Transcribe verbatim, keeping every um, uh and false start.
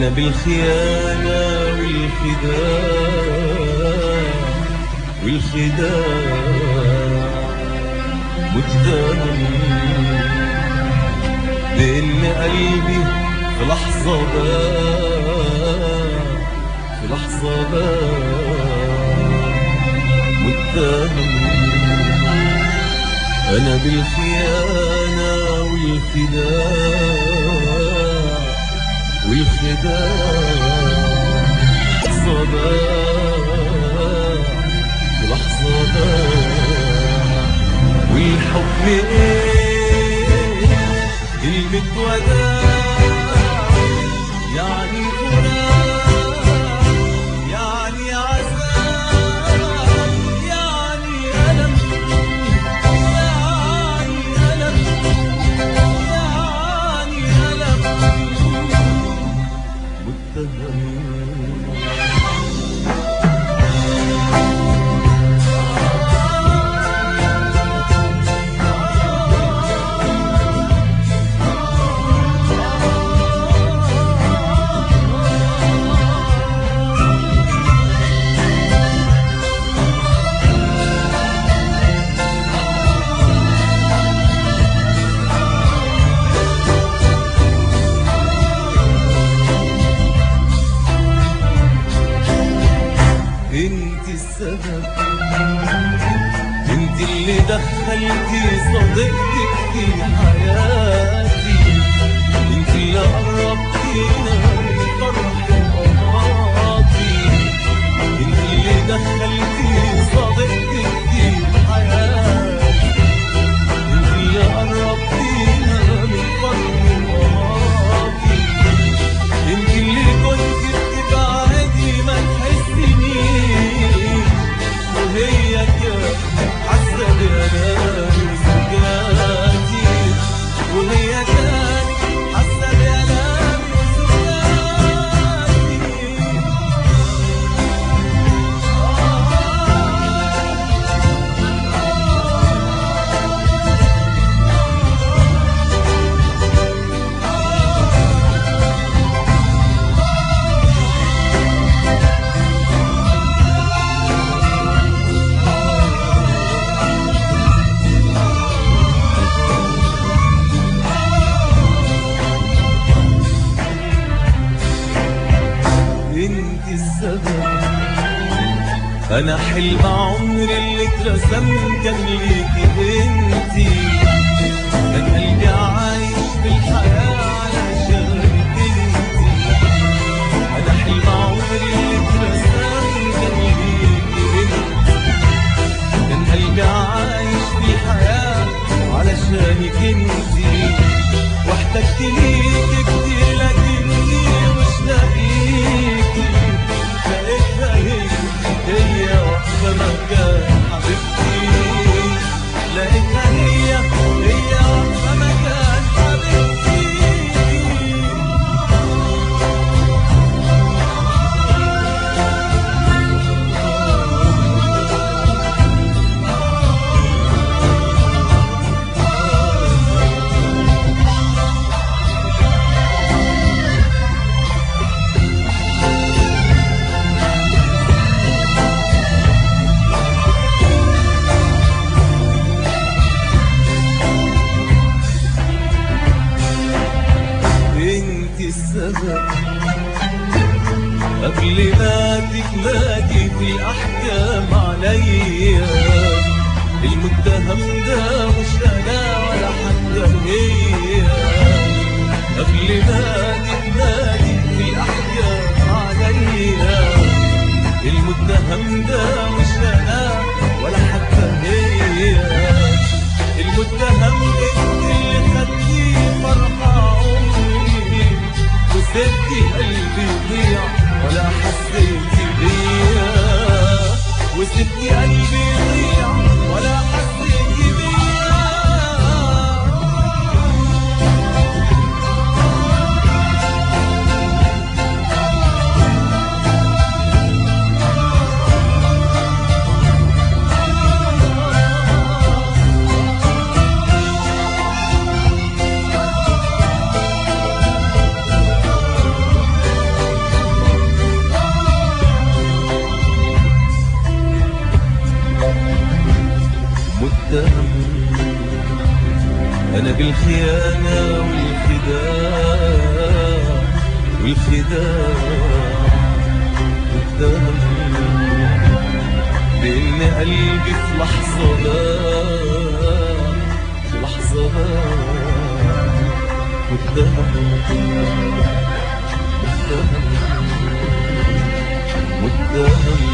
أنا بالخيانة والخداع والخداع متهم، بإن قلبي في لحظة باع في لحظة باع متهم. أنا بالخيانة والخداع والخداع لحظة باع في لحظة باع. والحب ايه كلمة وداع، يعني فراق يعني عذاب يعني ألم يعني ألم يعني ألم متهم. انت السبب، انت اللي دخلتي صديقتك في حياتي، انت اللي قربتينا من فرح وقاطي، انت اللي دخلتي صديقتك في حياتي، انت اللي قربتينا من فرح وقاطي، انت اللي كنت بتبعدي ما تحسنيش، وهي كانت حاسه بألامي وسكاتي، وهي كانت حاسه بألامي وسكاتي. انت السبب، انا حلم عمري اللي اترسم كان ليكي انتي، كان قلبي عايش بالحياة علشانك انتي، انا حلم عمري اللي اترسم كان ليكي انتي، كان قلبي عايش بالحياة علشانك انتي، واحتجت ليكي كتير لكني مش لاقيكي، لقيتها هي هي واقفة مكان حبيبتي، لقيتها هي هي واقفة مكان حبيبتي. انت السبب، قبل ما تتمادي في الأحكام عليا، المتهم ده مش أنا ولا حتى هي، قبل ما تتمادي في الأحكام عليا، المتهم ده مش أنا ولا حتى هي، المتهم انت اللي خدتي فرحة عمري، وسبتي قلبي يضيع ولا حسيتي بيا، وسبتي قلبي يضيع ولا حسيتي بيا. بالخيانة والخداع والخداع والدم، بإن قلبي في لحظة باع، في لحظة باع والدم والدم والدم